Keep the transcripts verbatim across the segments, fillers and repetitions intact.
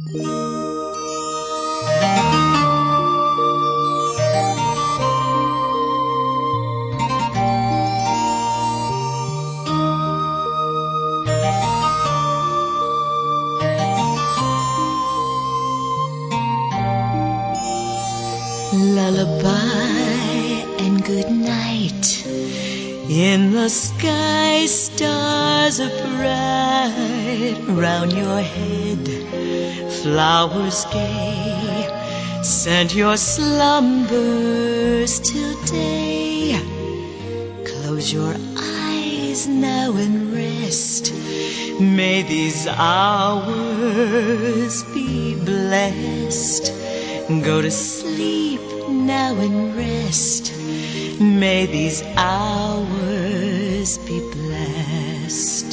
Lullaby and good night. In the sky stars are bright, round your head flowers gay. Send your slumbers till day. Close your eyes now and rest. May these hours be blessed. Go to sleep now and rest. May these hours be blessed.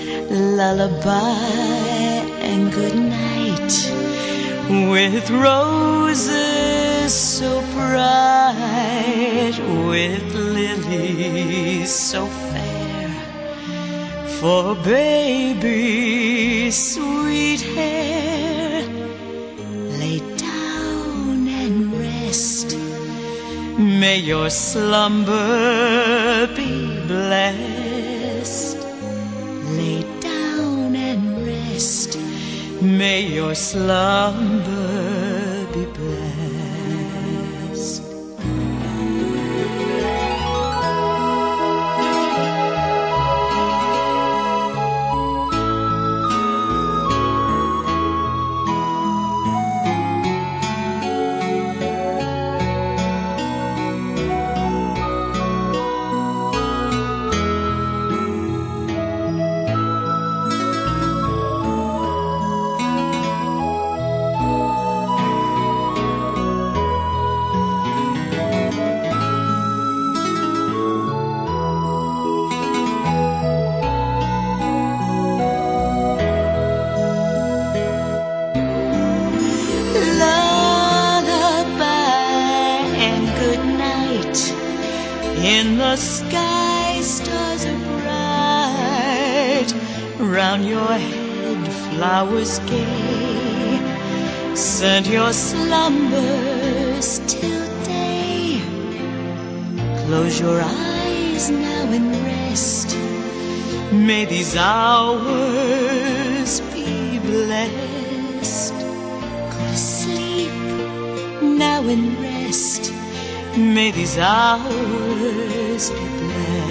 Lullaby and good night. With roses so bright, with lilies so fair, for baby's sweet hair. Lay down and rest. May your slumber be blessed. Lay down and rest. May your slumber be blessed. In the sky stars are bright, round your head flowers gay. Send your slumbers till day. Close your eyes now and rest. May these hours be blessed. Go to sleep now and rest. May these hours be blessed.